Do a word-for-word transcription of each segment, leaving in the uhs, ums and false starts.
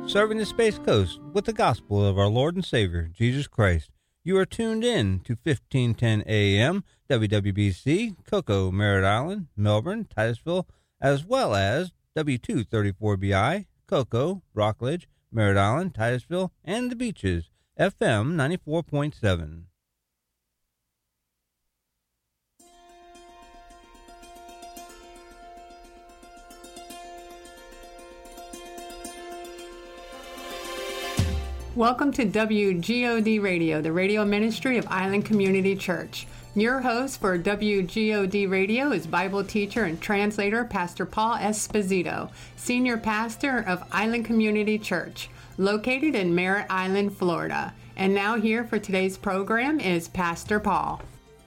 serving the Space Coast with the gospel of our Lord and Savior, Jesus Christ. You are tuned in to fifteen ten A M, W W B C, Cocoa, Merritt Island, Melbourne, Titusville, as well as W two thirty-four B I, Cocoa, Rockledge, Merritt Island, Titusville, and the Beaches, F M ninety-four point seven. Welcome to W G O D Radio, the radio ministry of Island Community Church. Your host for W G O D Radio is Bible teacher and translator Pastor Paul Esposito, senior pastor of Island Community Church, located in Merritt Island, Florida. And now here for today's program is Pastor Paul.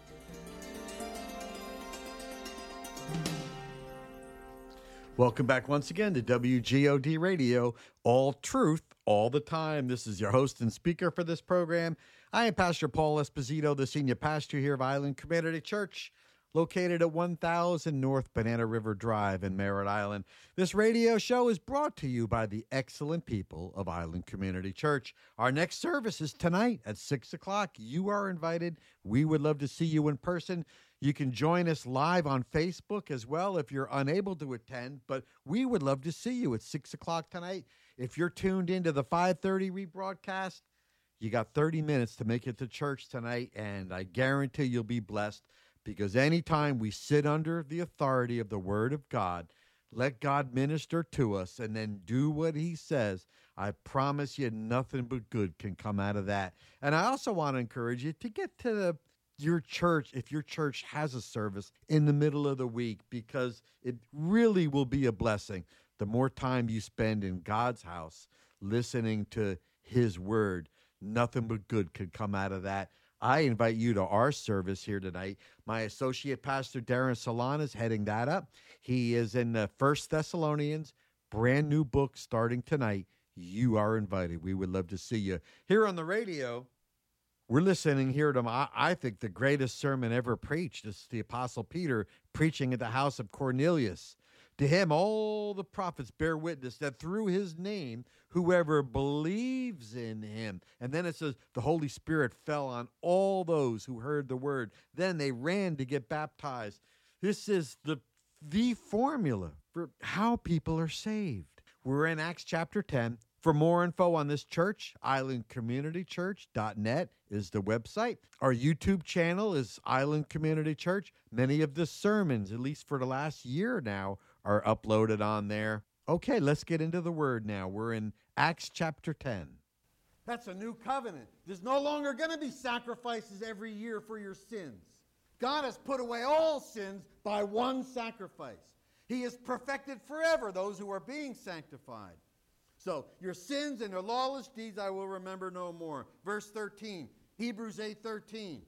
Welcome back once again to W G O D Radio, all truth, all the time. This is your host and speaker for this program. I am Pastor Paul Esposito, the senior pastor here of Island Community Church, located at one thousand North Banana River Drive in Merritt Island. This radio show is brought to you by the excellent people of Island Community Church. Our next service is tonight at six o'clock. You are invited. We would love to see you in person. You can join us live on Facebook as well if you're unable to attend, but we would love to see you at six o'clock tonight. If you're tuned into the five thirty rebroadcast, you got thirty minutes to make it to church tonight, and I guarantee you'll be blessed, because anytime we sit under the authority of the Word of God, let God minister to us, and then do what He says, I promise you nothing but good can come out of that. And I also want to encourage you to get to the your church, if your church has a service in the middle of the week, because it really will be a blessing. The more time you spend in God's house listening to His word, nothing but good could come out of that. I invite you to our service here tonight. My associate pastor, Darren Salon, is heading that up. He is in the First Thessalonians, brand new book starting tonight. You are invited. We would love to see you. Here on the radio, we're listening here to, my, I think, the greatest sermon ever preached. It's the Apostle Peter preaching at the house of Cornelius. To him, all the prophets bear witness that through his name, whoever believes in him. And then it says the Holy Spirit fell on all those who heard the word. Then they ran to get baptized. This is the, the formula for how people are saved. We're in Acts chapter ten. For more info on this church, island community church dot net is the website. Our YouTube channel is Island Community Church. Many of the sermons, at least for the last year now, are uploaded on there. Okay, let's get into the word now. We're in Acts chapter ten. That's a new covenant. There's no longer going to be sacrifices every year for your sins. God has put away all sins by one sacrifice. He has perfected forever those who are being sanctified. So, your sins and your lawless deeds I will remember no more. Verse thirteen, Hebrews eight thirteen.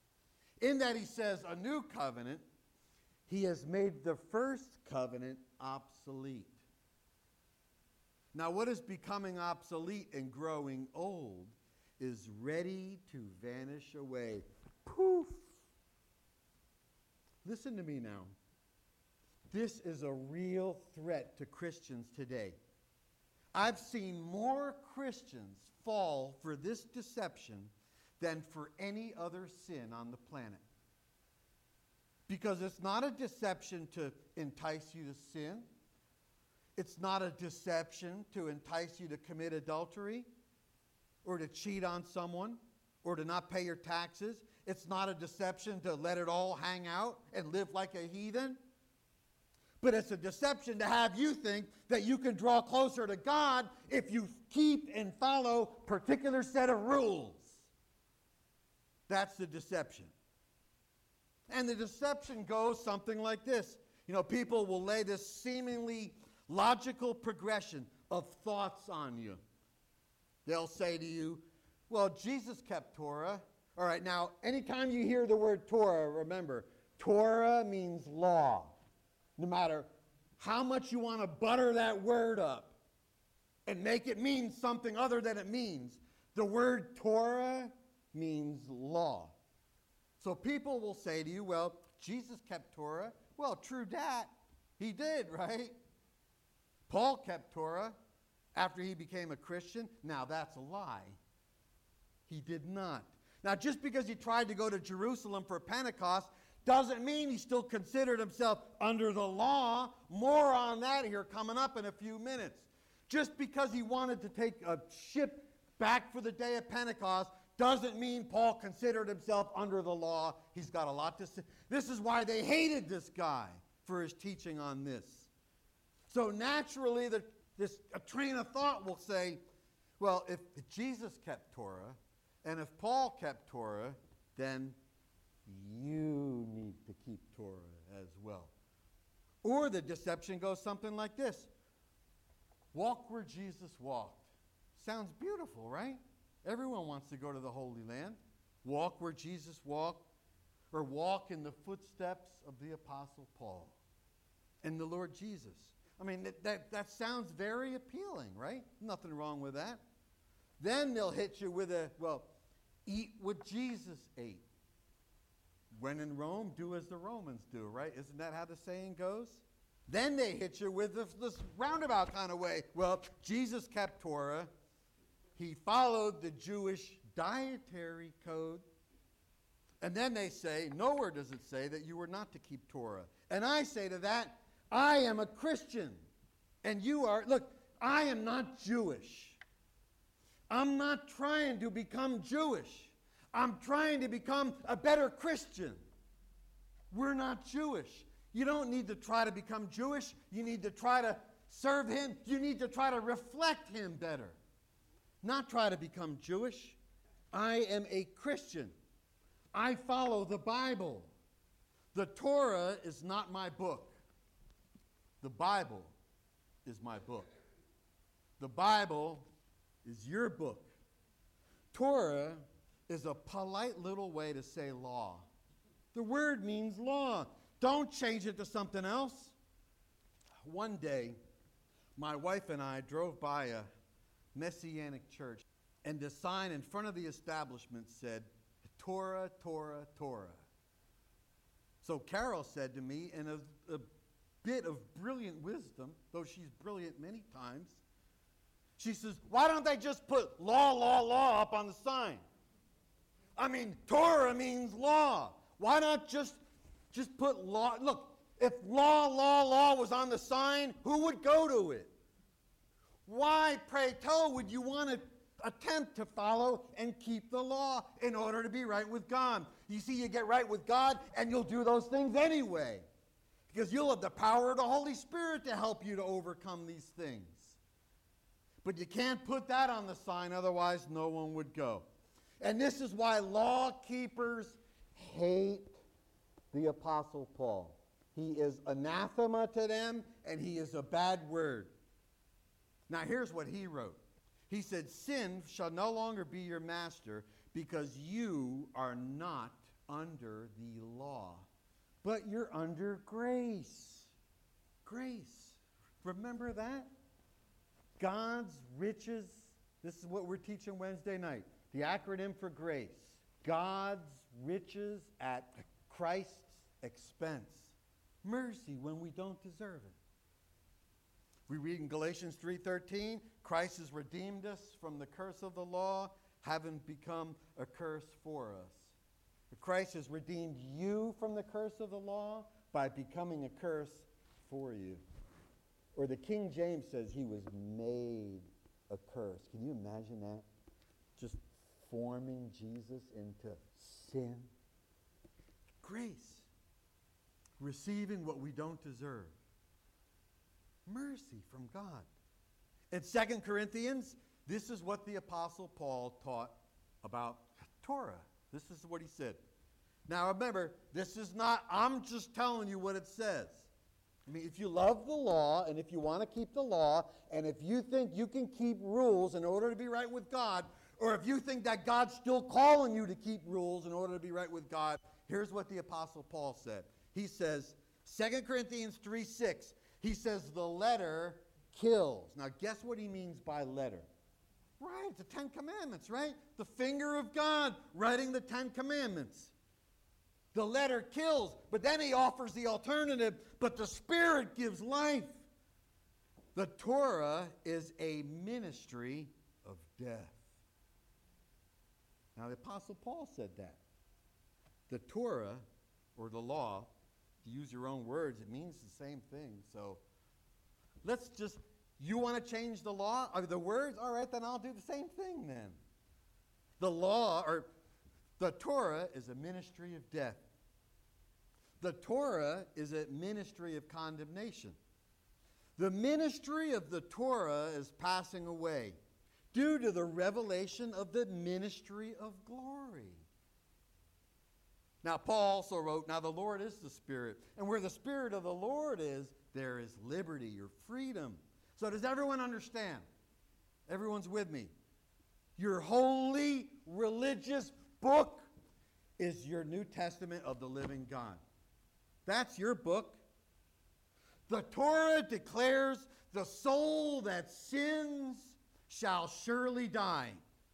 In that he says, a new covenant, he has made the first covenant obsolete. Now, what is becoming obsolete and growing old is ready to vanish away. Poof. Listen to me now. This is a real threat to Christians today. I've seen more Christians fall for this deception than for any other sin on the planet. Because it's not a deception to entice you to sin. It's not a deception to entice you to commit adultery or to cheat on someone or to not pay your taxes. It's not a deception to let it all hang out and live like a heathen. But it's a deception to have you think that you can draw closer to God if you keep and follow a particular set of rules. That's the deception. And the deception goes something like this. You know, people will lay this seemingly logical progression of thoughts on you. They'll say to you, well, Jesus kept Torah. All right, now, anytime you hear the word Torah, remember, Torah means law. No matter how much you want to butter that word up and make it mean something other than it means, the word Torah means law. So people will say to you, well, Jesus kept Torah. Well, true that. He did, right? Paul kept Torah. after he became a Christian? Now, that's a lie. He did not. Now, just because he tried to go to Jerusalem for Pentecost doesn't mean he still considered himself under the law. More on that here coming up in a few minutes. Just because he wanted to take a ship back for the day of Pentecost doesn't mean Paul considered himself under the law. He's got a lot to say. This is why they hated this guy for his teaching on this. So naturally, the, this a train of thought will say, well, if Jesus kept Torah, and if Paul kept Torah, then you need to keep Torah as well. Or the deception goes something like this. Walk where Jesus walked. Sounds beautiful, right? Everyone wants to go to the Holy Land. Walk where Jesus walked, or walk in the footsteps of the Apostle Paul and the Lord Jesus. I mean, that, that, that sounds very appealing, right? Nothing wrong with that. Then they'll hit you with a, well, eat what Jesus ate. When in Rome, do as the Romans do, right? Isn't that how the saying goes? Then they hit you with this, this roundabout kind of way. Well, Jesus kept Torah. He followed the Jewish dietary code. And then they say, nowhere does it say that you were not to keep Torah. And I say to that, I am a Christian. And you are, look, I am not Jewish. I'm not trying to become Jewish. I'm trying to become a better Christian. We're not Jewish. You don't need to try to become Jewish. You need to try to serve him. You need to try to reflect him better. Not try to become Jewish. I am a Christian. I follow the Bible. The Torah is not my book. The Bible is my book. The Bible is your book. Torah is a polite little way to say law. The word means law. Don't change it to something else. One day, my wife and I drove by a Messianic church, and the sign in front of the establishment said, Torah, Torah, Torah. So Carol said to me, in a, a bit of brilliant wisdom, though she's brilliant many times, she says, why don't they just put law, law, law up on the sign? I mean, Torah means law. Why not just, just put law? Look, if law, law, law was on the sign, who would go to it? Why, pray tell, would you want to attempt to follow and keep the law in order to be right with God? You see, you get right with God, and you'll do those things anyway, because you'll have the power of the Holy Spirit to help you to overcome these things. But you can't put that on the sign, otherwise no one would go. And this is why law keepers hate the Apostle Paul. He is anathema to them, and he is a bad word. Now here's what he wrote. He said, sin shall no longer be your master, because you are not under the law, but you're under grace. Grace. Remember that? God's riches. This is what we're teaching Wednesday night. The acronym for grace. God's riches at Christ's expense. Mercy when we don't deserve it. We read in Galatians three thirteen, Christ has redeemed us from the curse of the law, having become a curse for us. Christ has redeemed you from the curse of the law by becoming a curse for you. Or the King James says he was made a curse. Can you imagine that? Just forming Jesus into sin. Grace. Receiving what we don't deserve. Mercy from God. In Second Corinthians, this is what the Apostle Paul taught about Torah. This is what he said. Now remember, this is not, I'm just telling you what it says. I mean, if you love the law, and if you want to keep the law, and if you think you can keep rules in order to be right with God, or if you think that God's still calling you to keep rules in order to be right with God, here's what the Apostle Paul said. He says, Second Corinthians three six, he says, the letter kills. Now, guess what he means by letter? Right, the Ten Commandments, right? The finger of God writing the Ten Commandments. The letter kills, but then he offers the alternative, but the Spirit gives life. The Torah is a ministry of death. Now, the Apostle Paul said that. The Torah, or the law, to use your own words, it means the same thing. So let's just, you want to change the law or the words? All right, then I'll do the same thing then. The law, or the Torah, is a ministry of death. The Torah is a ministry of condemnation. The ministry of the Torah is passing away due to the revelation of the ministry of glory. Now, Paul also wrote, now the Lord is the Spirit, and where the Spirit of the Lord is, there is liberty or freedom. So does everyone understand? Everyone's with me. Your holy religious book is your New Testament of the living God. That's your book. The Torah declares the soul that sins shall surely die.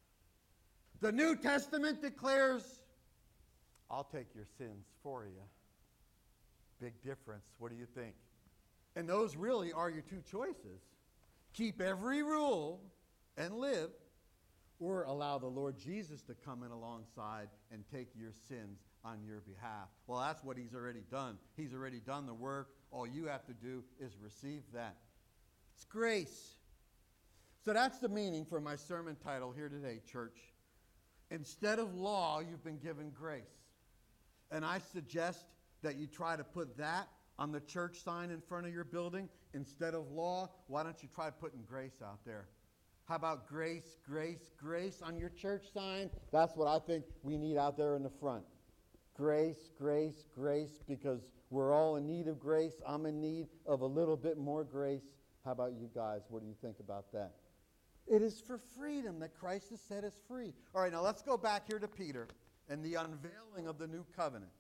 The New Testament declares, I'll take your sins for you. Big difference. What do you think? And those really are your two choices. Keep every rule and live, or allow the Lord Jesus to come in alongside and take your sins on your behalf. Well, that's what he's already done. He's already done the work. All you have to do is receive that. It's grace. So that's the meaning for my sermon title here today, church. Instead of law, you've been given grace. And I suggest that you try to put that on the church sign in front of your building. Instead of law, why don't you try putting grace out there? How about grace, grace, grace on your church sign? That's what I think we need out there in the front. Grace, grace, grace, because we're all in need of grace. I'm in need of a little bit more grace. How about you guys? What do you think about that? It is for freedom that Christ has set us free. All right, now let's go back here to Peter and the unveiling of the new covenant.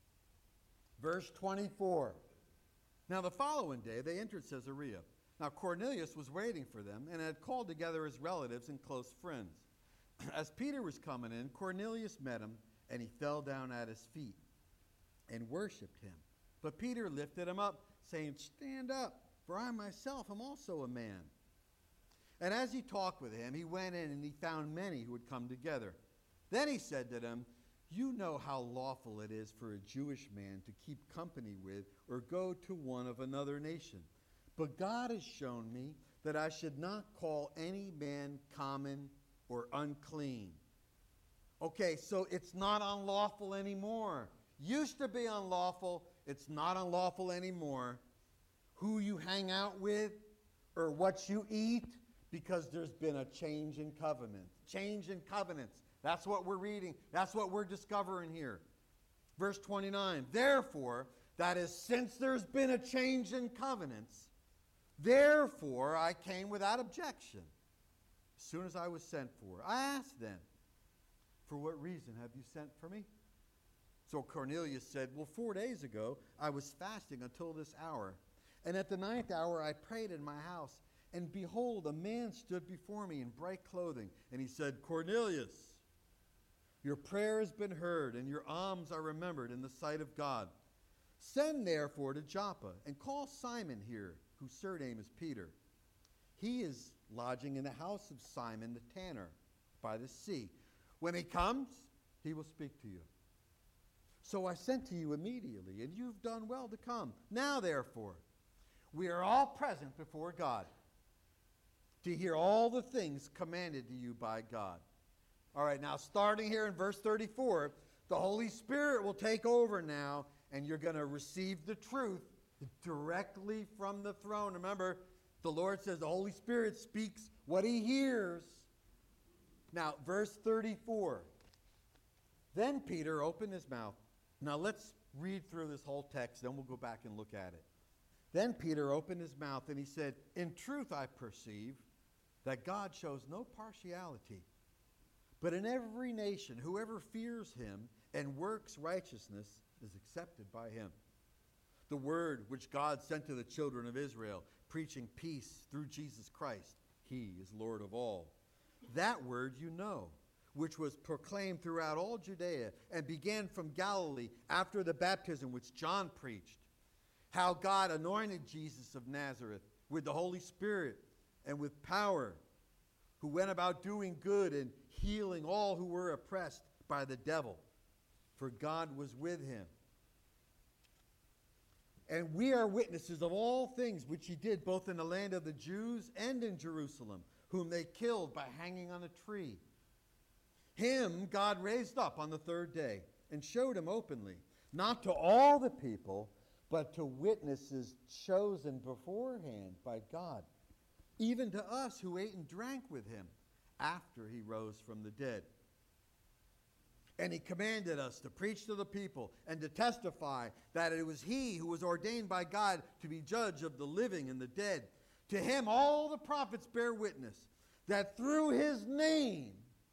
Verse twenty-four. Now the following day they entered Caesarea. Now Cornelius was waiting for them and had called together his relatives and close friends. As Peter was coming in, Cornelius met him, and he fell down at his feet and worshipped him. But Peter lifted him up, saying, "Stand up, for I myself am also a man." And as he talked with him, he went in and he found many who had come together. Then he said to them, "You know how lawful it is for a Jewish man to keep company with or go to one of another nation. But God has shown me that I should not call any man common or unclean." Okay, so it's not unlawful anymore. Used to be unlawful. It's not unlawful anymore. Who you hang out with or what you eat, because there's been a change in covenant. Change in covenants. That's what we're reading. That's what we're discovering here. Verse twenty-nine. Therefore, that is, since there's been a change in covenants, therefore I came without objection. As soon as I was sent for, I asked them, "For what reason have you sent for me?" So Cornelius said, "Well, four days ago I was fasting until this hour. And at the ninth hour I prayed in my house. And behold, a man stood before me in bright clothing. And he said, 'Cornelius, your prayer has been heard, and your alms are remembered in the sight of God. Send therefore to Joppa, and call Simon here, whose surname is Peter. He is lodging in the house of Simon the tanner by the sea. When he comes, he will speak to you.' So I sent to you immediately, and you've done well to come. Now, therefore, we are all present before God to hear all the things commanded to you by God." All right, now starting here in verse thirty-four, the Holy Spirit will take over now, and you're going to receive the truth directly from the throne. Remember, the Lord says the Holy Spirit speaks what he hears. Now, verse thirty-four. Then Peter opened his mouth. Now let's read through this whole text, then we'll go back and look at it. Then Peter opened his mouth and he said, "In truth I perceive that God shows no partiality, but in every nation whoever fears him and works righteousness is accepted by him. The word which God sent to the children of Israel, preaching peace through Jesus Christ, he is Lord of all. That word you know, which was proclaimed throughout all Judea and began from Galilee after the baptism which John preached, how God anointed Jesus of Nazareth with the Holy Spirit and with power, who went about doing good and healing all who were oppressed by the devil, for God was with him. And we are witnesses of all things which he did, both in the land of the Jews and in Jerusalem, whom they killed by hanging on a tree. Him God raised up on the third day and showed him openly, not to all the people, but to witnesses chosen beforehand by God, even to us who ate and drank with him after he rose from the dead. And he commanded us to preach to the people and to testify that it was he who was ordained by God to be judge of the living and the dead. To him all the prophets bear witness that through his name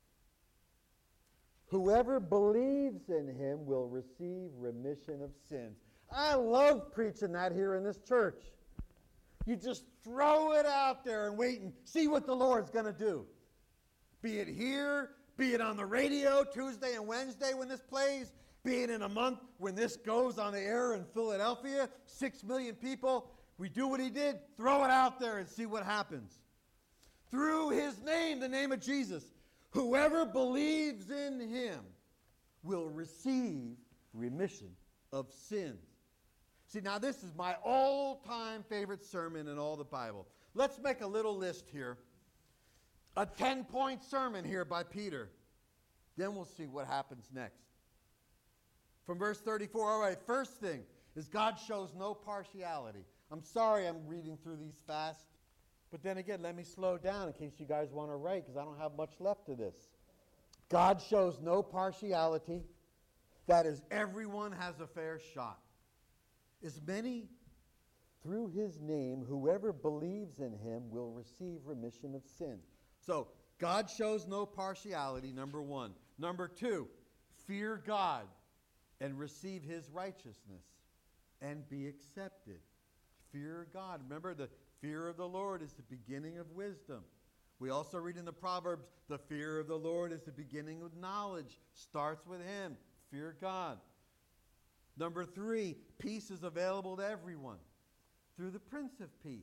whoever believes in him will receive remission of sins. I love preaching that here in this church. You just throw it out there and wait and see what the Lord's going to do. Be it here, be it on the radio Tuesday and Wednesday when this plays, be it in a month when this goes on the air in Philadelphia, six million people. We do what he did, throw it out there and see what happens. Through his name, the name of Jesus, whoever believes in him will receive remission of sins. See, now this is my all-time favorite sermon in all the Bible. Let's make a little list here. A ten-point sermon here by Peter. Then we'll see what happens next. From verse thirty-four, all right, first thing is God shows no partiality. I'm sorry I'm reading through these fast, but then again, let me slow down in case you guys want to write, because I don't have much left of this. God shows no partiality. That is, everyone has a fair shot. As many through his name, whoever believes in him will receive remission of sin. So, God shows no partiality, number one. Number two, fear God and receive his righteousness and be accepted. Fear God. Remember, the fear of the Lord is the beginning of wisdom. We also read in the Proverbs, the fear of the Lord is the beginning of knowledge. Starts with him. Fear God. Number three, peace is available to everyone through the Prince of Peace.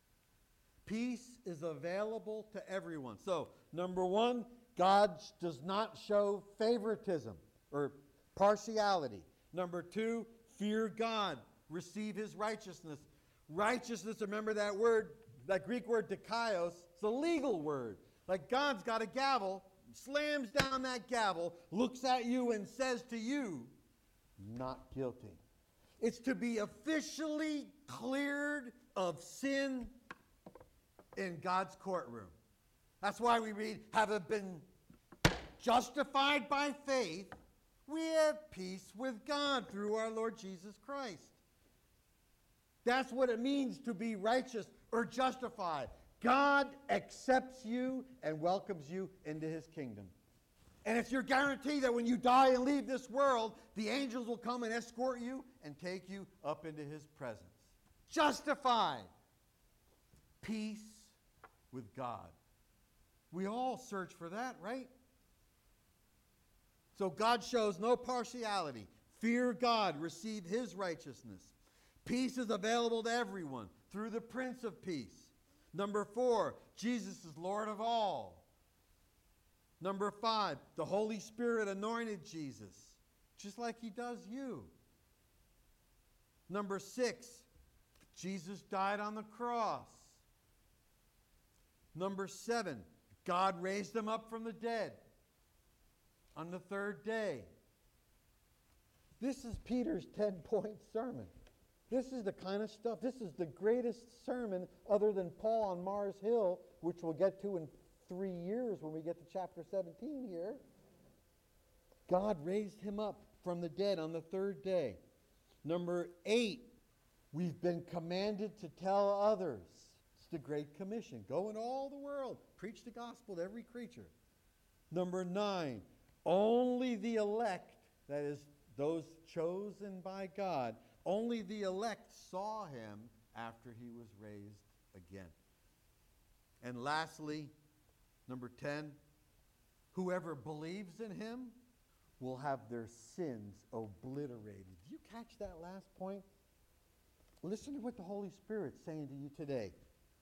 Peace is available to everyone. So, number one, God does not show favoritism or partiality. Number two, fear God. Receive his righteousness. Righteousness, remember that word, that Greek word dikaios, it's a legal word. Like God's got a gavel, slams down that gavel, looks at you and says to you, not guilty. It's to be officially cleared of sin in God's courtroom. That's why we read, having been justified by faith, we have peace with God through our Lord Jesus Christ. That's what it means to be righteous or justified. God accepts you and welcomes you into his kingdom. And it's your guarantee that when you die and leave this world, the angels will come and escort you and take you up into his presence. Justified. Peace with God. We all search for that, right? So God shows no partiality. Fear God. Receive his righteousness. Peace is available to everyone through the Prince of Peace. Number four, Jesus is Lord of all. Number five, the Holy Spirit anointed Jesus, just like he does you. Number six, Jesus died on the cross. Number seven, God raised him up from the dead on the third day. This is Peter's ten-point sermon. This is the kind of stuff, this is the greatest sermon other than Paul on Mars Hill, which we'll get to in three years when we get to chapter seventeen here. God raised him up from the dead on the third day. Number eight, we've been commanded to tell others. It's the Great Commission. Go in all the world. Preach the gospel to every creature. Number nine, only the elect, that is, those chosen by God, only the elect saw him after he was raised again. And lastly, number ten, whoever believes in him will have their sins obliterated. Did you catch that last point? Listen to what the Holy Spirit's saying to you today.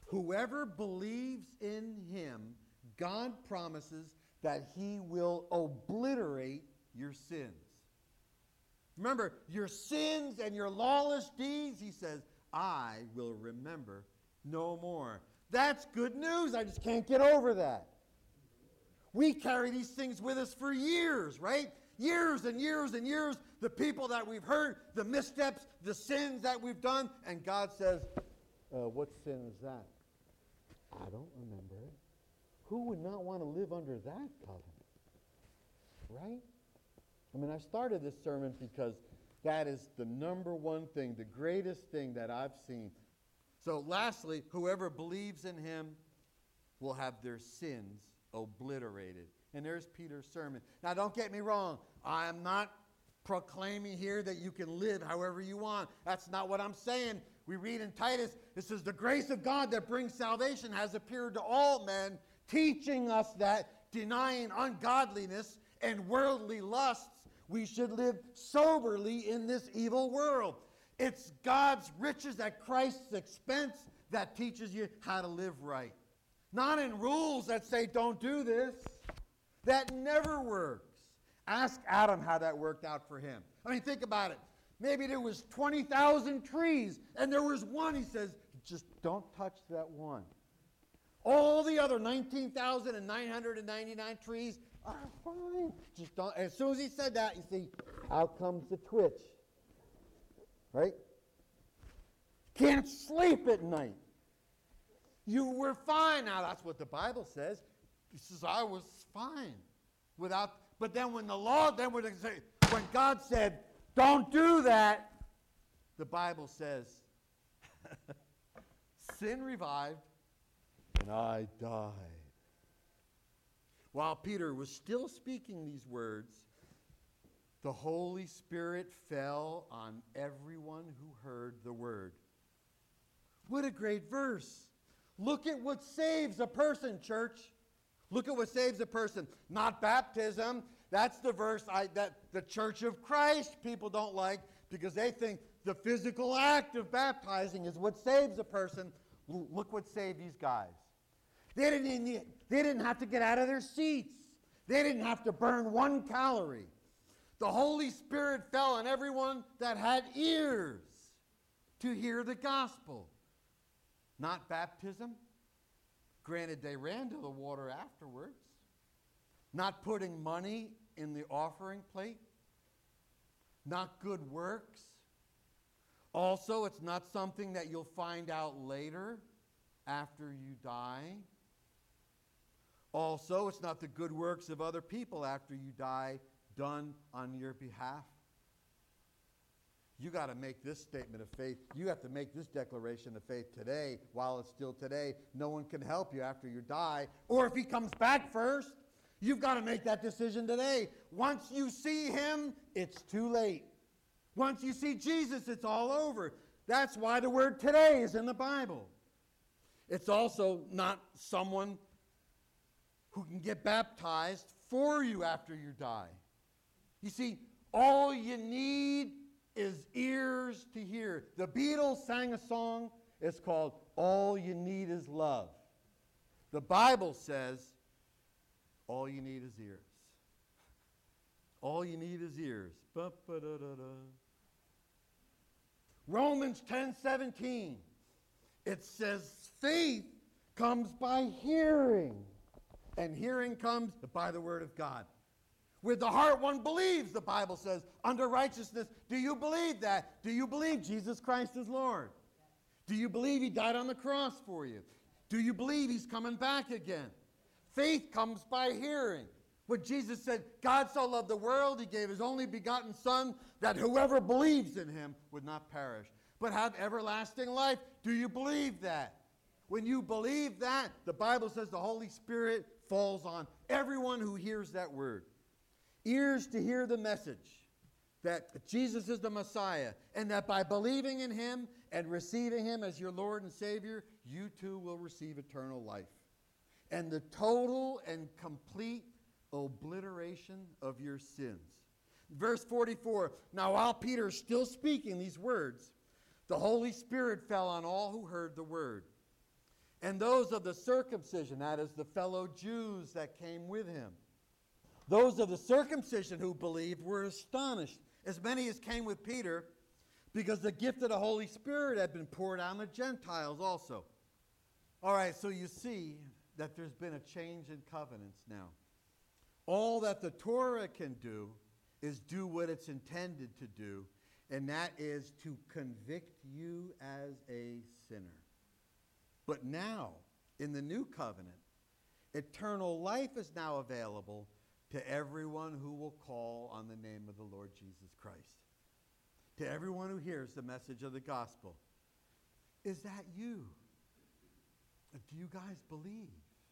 Whoever believes in him, God promises that he will obliterate your sins. Remember, your sins and your lawless deeds, he says, I will remember no more. That's good news. I just can't get over that. We carry these things with us for years, right? Years and years and years. The people that we've hurt, the missteps, the sins that we've done. And God says, uh, what sin is that? I don't remember it. Who would not want to live under that covenant? Right? I mean, I started this sermon because that is the number one thing, the greatest thing that I've seen. So lastly, whoever believes in him will have their sins obliterated. And there's Peter's sermon. Now, don't get me wrong. I am not proclaiming here that you can live however you want. That's not what I'm saying. We read in Titus, it says, the grace of God that brings salvation has appeared to all men, teaching us that denying ungodliness and worldly lusts, we should live soberly in this evil world. It's God's riches at Christ's expense that teaches you how to live right. Not in rules that say don't do this. That never works. Ask Adam how that worked out for him. I mean, think about it. Maybe there was twenty thousand trees, and there was one, he says, just don't touch that one. All the other nineteen thousand nine hundred ninety-nine trees are fine. Just don't. As soon as he said that, you see, out comes the twitch. Right? Can't sleep at night. You were fine. Now, that's what the Bible says. He says, I was fine. Without, but then when the law, then when, say, when God said, don't do that, the Bible says, sin revived, and I died. While Peter was still speaking these words, the Holy Spirit fell on everyone who heard the word. What a great verse. Look at what saves a person, church. Look at what saves a person. Not baptism. That's the verse I, that the Church of Christ people don't like because they think the physical act of baptizing is what saves a person. Look what saved these guys. They didn't, they didn't have to get out of their seats. They didn't have to burn one calorie. The Holy Spirit fell on everyone that had ears to hear the gospel. Not baptism. Granted, they ran to the water afterwards. Not putting money in the offering plate. Not good works. Also, it's not something that you'll find out later after you die. Also, it's not the good works of other people after you die done on your behalf. You got to make this statement of faith. You have to make this declaration of faith today while it's still today. No one can help you after you die. Or if he comes back first, you've got to make that decision today. Once you see him, it's too late. Once you see Jesus, it's all over. That's why the word today is in the Bible. It's also not someone who can get baptized for you after you die. You see, all you need is ears to hear. The Beatles sang a song. It's called All You Need Is Love. The Bible says all you need is ears. All you need is ears. Ba-ba-da-da-da. Romans ten seventeen. It says faith comes by hearing. And hearing comes by the word of God. With the heart one believes, the Bible says, unto righteousness. Do you believe that? Do you believe Jesus Christ is Lord? Do you believe he died on the cross for you? Do you believe he's coming back again? Faith comes by hearing. When Jesus said, God so loved the world, he gave his only begotten Son, that whoever believes in him would not perish, but have everlasting life. Do you believe that? When you believe that, the Bible says the Holy Spirit falls on everyone who hears that word. Ears to hear the message that Jesus is the Messiah, and that by believing in him and receiving him as your Lord and Savior, you too will receive eternal life. And the total and complete obliteration of your sins. Verse forty-four, now while Peter is still speaking these words, the Holy Spirit fell on all who heard the word. And those of the circumcision, that is the fellow Jews that came with him, those of the circumcision who believed were astonished, as many as came with Peter, because the gift of the Holy Spirit had been poured out on the Gentiles also. All right, so you see that there's been a change in covenants now. All that the Torah can do is do what it's intended to do, and that is to convict you as a sinner. But now, in the new covenant, eternal life is now available to everyone who will call on the name of the Lord Jesus Christ. To everyone who hears the message of the gospel. Is that you? Do you guys believe?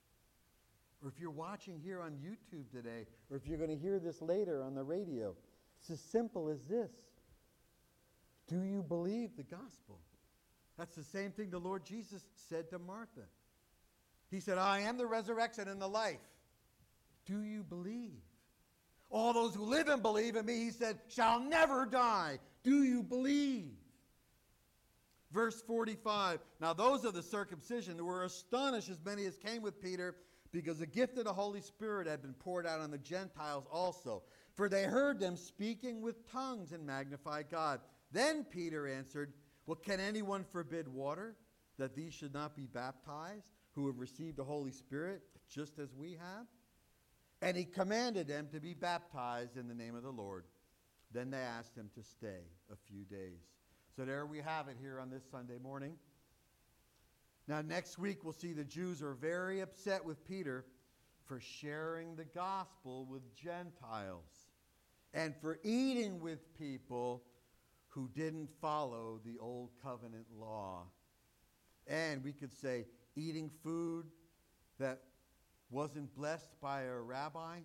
Or if you're watching here on YouTube today, or if you're going to hear this later on the radio, it's as simple as this. Do you believe the gospel? That's the same thing the Lord Jesus said to Martha. He said, I am the resurrection and the life. Do you believe? All those who live and believe in me, he said, shall never die. Do you believe? Verse forty-five, now those of the circumcision were astonished, as many as came with Peter, because the gift of the Holy Spirit had been poured out on the Gentiles also. For they heard them speaking with tongues and magnified God. Then Peter answered, well, can anyone forbid water, that these should not be baptized, who have received the Holy Spirit, just as we have? And he commanded them to be baptized in the name of the Lord. Then they asked him to stay a few days. So there we have it here on this Sunday morning. Now next week we'll see the Jews are very upset with Peter for sharing the gospel with Gentiles and for eating with people who didn't follow the old covenant law. And we could say eating food that wasn't blessed by a rabbi.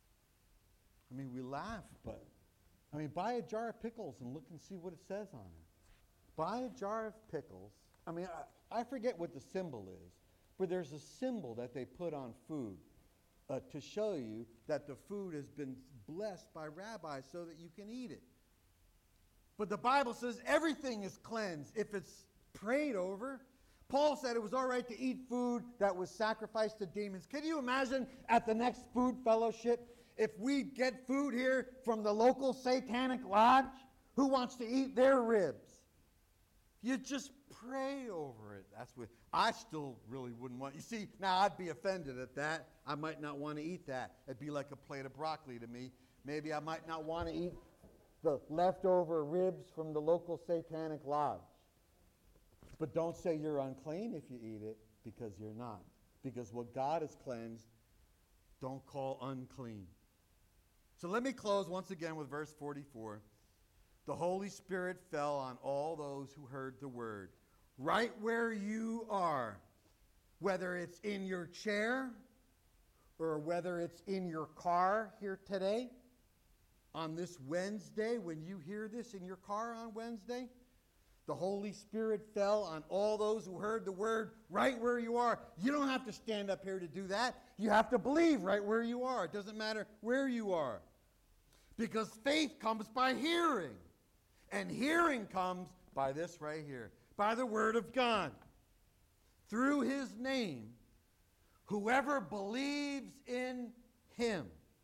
I mean, we laugh, but I mean, buy a jar of pickles and look and see what it says on it. Buy a jar of pickles. I mean, I, I forget what the symbol is, but there's a symbol that they put on food uh, to show you that the food has been blessed by rabbis so that you can eat it. But the Bible says everything is cleansed if it's prayed over. Paul said it was all right to eat food that was sacrificed to demons. Can you imagine at the next food fellowship if we get food here from the local satanic lodge? Who wants to eat their ribs? You just pray over it. That's what I still really wouldn't want. You see, now I'd be offended at that. I might not want to eat that. It'd be like a plate of broccoli to me. Maybe I might not want to eat the leftover ribs from the local satanic lodge. But don't say you're unclean if you eat it, because you're not. Because what God has cleansed, don't call unclean. So let me close once again with verse forty-four. The Holy Spirit fell on all those who heard the word. Right where you are, whether it's in your chair or whether it's in your car here today, on this Wednesday, when you hear this in your car on Wednesday, the Holy Spirit fell on all those who heard the word right where you are. You don't have to stand up here to do that. You have to believe right where you are. It doesn't matter where you are. Because faith comes by hearing. And hearing comes by this right here, by the word of God. Through his name, whoever believes in him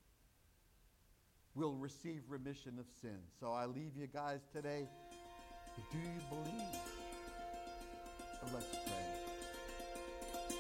will receive remission of sins. So I leave you guys today. Do you believe? So let's pray.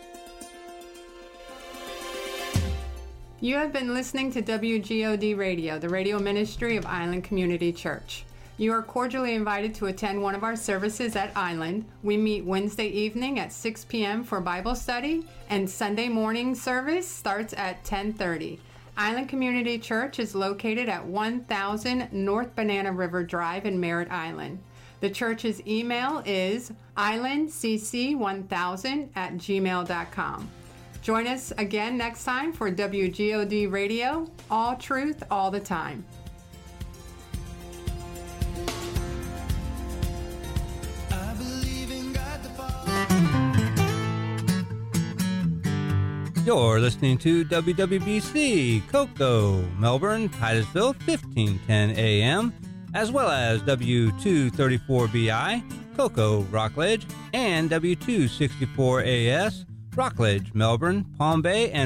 You have been listening to W G O D Radio, the radio ministry of Island Community Church. You are cordially invited to attend one of our services at Island. We meet Wednesday evening at six p.m. for Bible study, and Sunday morning service starts at ten thirty. Island Community Church is located at one thousand North Banana River Drive in Merritt Island. The church's email is island c c one thousand at gmail dot com. Join us again next time for W G O D Radio, all truth, all the time. You're listening to W W B C, Cocoa, Melbourne, Titusville, fifteen ten A M, as well as W two thirty-four B I, Cocoa, Rockledge, and W two sixty-four A S, Rockledge, Melbourne, Palm Bay, and